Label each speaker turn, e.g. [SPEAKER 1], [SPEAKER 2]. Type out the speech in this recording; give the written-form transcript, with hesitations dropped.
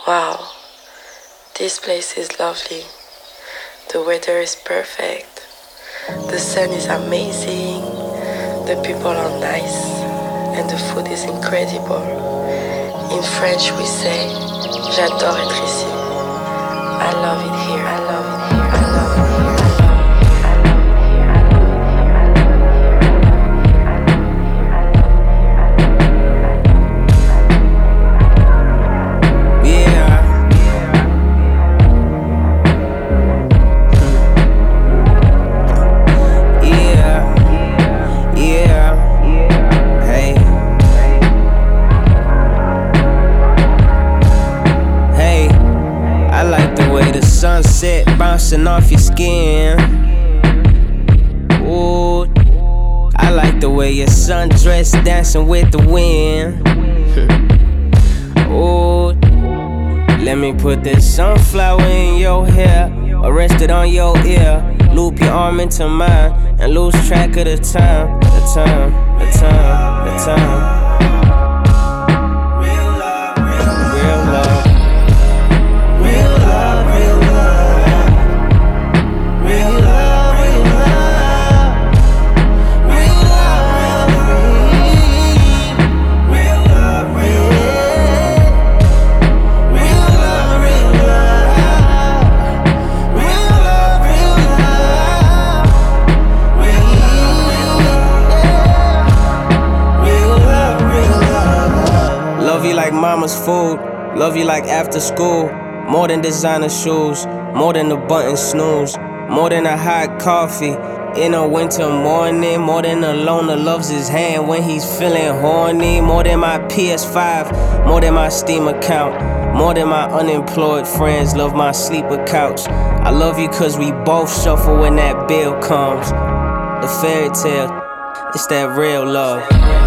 [SPEAKER 1] Wow, this place is lovely. The weather is perfect. The sun is amazing. The people are nice. And the food is incredible. In French we say, j'adore être ici. I love it here. I love it here. I love it here.
[SPEAKER 2] Sunset bouncing off your skin. Ooh, I like the way your sundress dancing with the wind. Ooh, let me put this sunflower in your hair, or rest it on your ear. Loop your arm into mine and lose track of the time, the time, the time, the time. Love you like mama's food, love you like after school. More than designer shoes, more than the button snooze, more than a hot coffee in a winter morning, more than a loner loves his hand when he's feeling horny. More than my PS5, more than my Steam account, more than my unemployed friends love my sleeper couch. I love you cause we both suffer when that bill comes. The fairy tale, it's that real love.